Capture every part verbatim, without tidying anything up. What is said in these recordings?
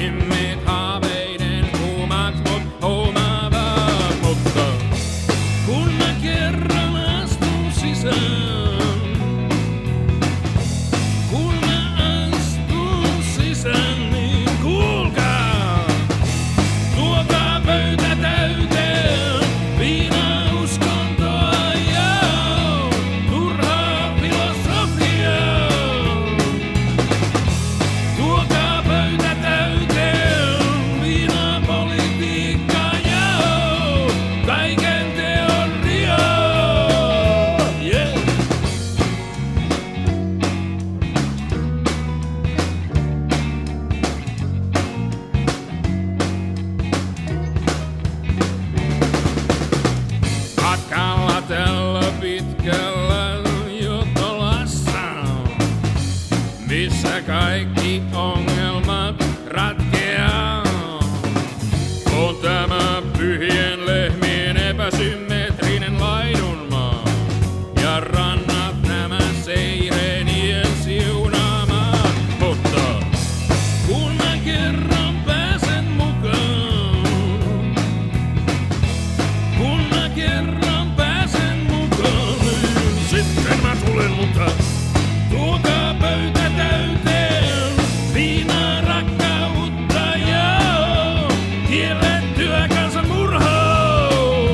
Rimmit haaveiden kuumaksi mut huumaavat, mutta kun mä kerran astun sisään, kun mä astun sisään, niin kuulkaa, tuokaa pöytä täyteen viinaa, uskontoa ja turhaa filosofiaa. Tuokaa pöytä täyteen viinaa, politiikkaa ja kaiken teoriaa. Yeah. Matkalla tällä pitkällä jutolassa, missä kaikki ongelmat ratkeaa, on tämä pyhien lehmien epäsymmetrinen laidunmaa ja rannat nämä seireenien siunaamaan. Mutta kun mä kerran pääsen mukaan, kun mä kerran pääsen mukaan, niin sitten mä tulen mukaan. Tuokaa pöytä täyteen viinaa, rakkautta ja kiellettyä kansanmurhaa.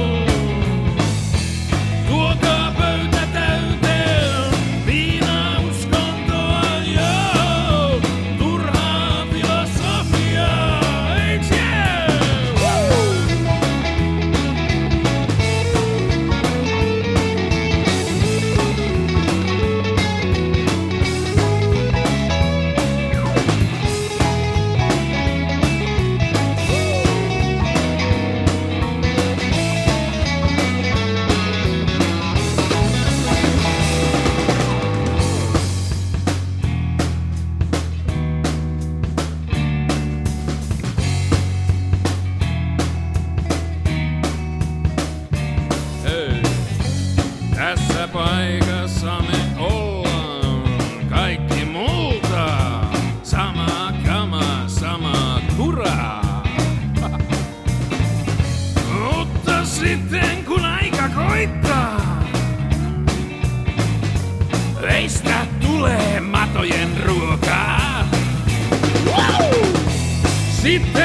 Tuokaa pöytä täyteen viinaa, uskontoa ja turhaa filosofiaa. Eiks jää? Woo! Hei, tässä paikassa me ollaan kaikki multa. Sama kama, sama kuraa. Mutta sitten kun aika koittaa, meistä tulee matojen ruokaa. Wow! Sitten